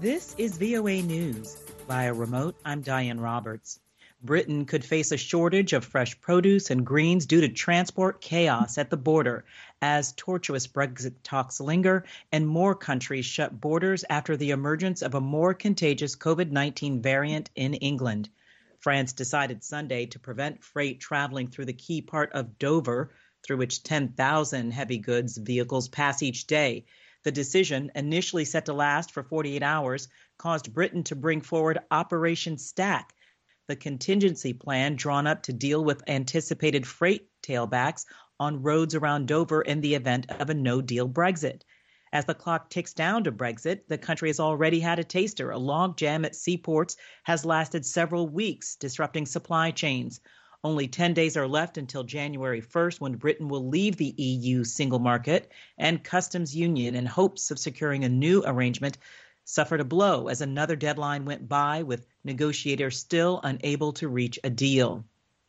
This is VOA News. Via remote, I'm Diane Roberts. Britain could face a shortage of fresh produce and greens due to transport chaos at the border as tortuous Brexit talks linger and more countries shut borders after the emergence of a more contagious COVID-19 variant in England. France decided Sunday to prevent freight traveling through the key part of Dover, through which 10,000 heavy goods vehicles pass each day. The decision, initially set to last for 48 hours, caused Britain to bring forward Operation Stack, the contingency plan drawn up to deal with anticipated freight tailbacks on roads around Dover in the event of a no-deal Brexit. As the clock ticks down to Brexit, the country has already had a taster. A logjam at seaports has lasted several weeks, disrupting supply chains. Only 10 days are left until January 1st, when Britain will leave the EU single market and customs union in hopes of securing a new arrangement suffered a blow as another deadline went by, with negotiators still unable to reach a deal.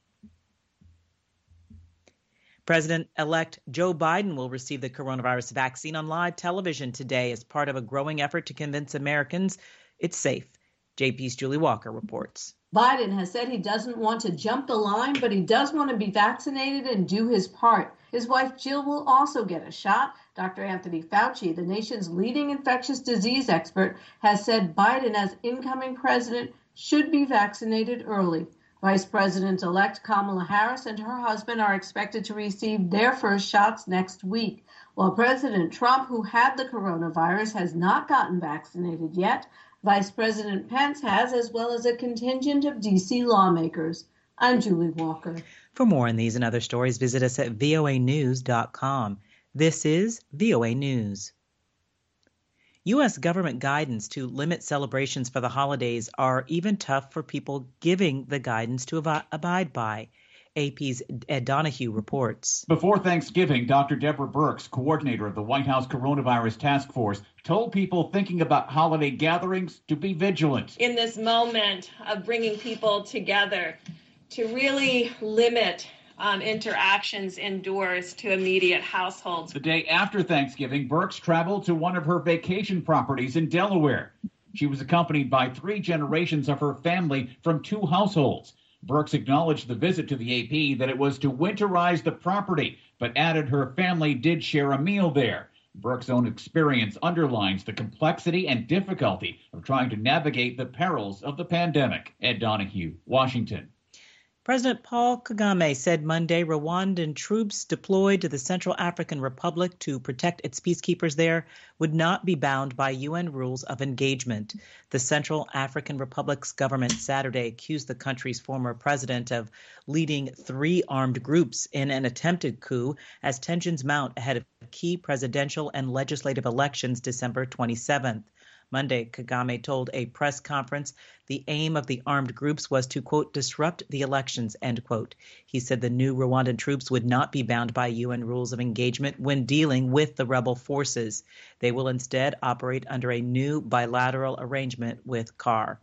President-elect Joe Biden will receive the coronavirus vaccine on live television today as part of a growing effort to convince Americans it's safe. JP's Julie Walker reports. Biden has said he doesn't want to jump the line, but he does want to be vaccinated and do his part. His wife Jill will also get a shot. Dr. Anthony Fauci, the nation's leading infectious disease expert, has said Biden, as incoming president, should be vaccinated early. Vice President-elect Kamala Harris and her husband are expected to receive their first shots next week, while President Trump, who had the coronavirus, has not gotten vaccinated yet. Vice President Pence has, as well as a contingent of D.C. lawmakers. I'm Julie Walker. For more on these and other stories, visit us at voanews.com. This is VOA News. U.S. government guidance to limit celebrations for the holidays are even tough for people giving the guidance to abide by. AP's Ed Donahue reports. Before Thanksgiving, Dr. Deborah Birx, coordinator of the White House Coronavirus Task Force, told people thinking about holiday gatherings to be vigilant. In this moment of bringing people together, to really limit interactions indoors to immediate households. The day after Thanksgiving, Birx traveled to one of her vacation properties in Delaware. She was accompanied by 3 generations of her family from 2 households. Birx acknowledged the visit to the AP that it was to winterize the property, but added her family did share a meal there. Birx's own experience underlines the complexity and difficulty of trying to navigate the perils of the pandemic. Ed Donahue, Washington. President Paul Kagame said Monday Rwandan troops deployed to the Central African Republic to protect its peacekeepers there would not be bound by UN rules of engagement. The Central African Republic's government Saturday accused the country's former president of leading 3 armed groups in an attempted coup as tensions mount ahead of key presidential and legislative elections December 27th. Monday, Kagame told a press conference the aim of the armed groups was to, quote, disrupt the elections, end quote. He said the new Rwandan troops would not be bound by UN rules of engagement when dealing with the rebel forces. They will instead operate under a new bilateral arrangement with CAR.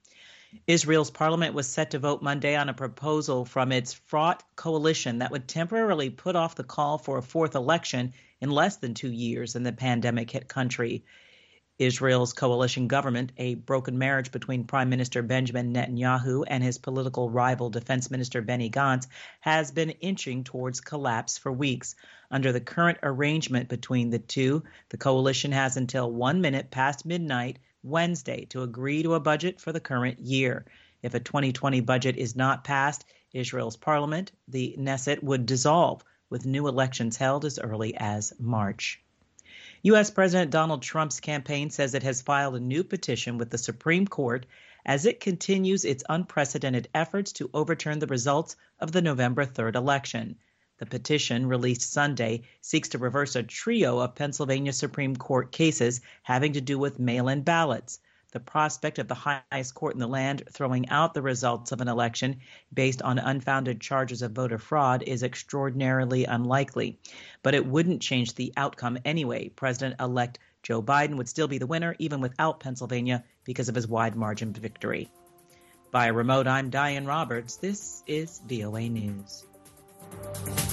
Israel's parliament was set to vote Monday on a proposal from its fraught coalition that would temporarily put off the call for a 4th election in less than 2 years in the pandemic-hit country. Israel's coalition government, a broken marriage between Prime Minister Benjamin Netanyahu and his political rival Defense Minister Benny Gantz, has been inching towards collapse for weeks. Under the current arrangement between the two, the coalition has until 1 minute past midnight Wednesday to agree to a budget for the current year. If a 2020 budget is not passed, Israel's parliament, the Knesset, would dissolve, with new elections held as early as March. U.S. President Donald Trump's campaign says it has filed a new petition with the Supreme Court as it continues its unprecedented efforts to overturn the results of the November 3rd election. The petition, released Sunday, seeks to reverse a trio of Pennsylvania Supreme Court cases having to do with mail-in ballots. The prospect of the highest court in the land throwing out the results of an election based on unfounded charges of voter fraud is extraordinarily unlikely. But it wouldn't change the outcome anyway. President-elect Joe Biden would still be the winner even without Pennsylvania because of his wide margin victory. By remote, I'm Diane Roberts. This is VOA News.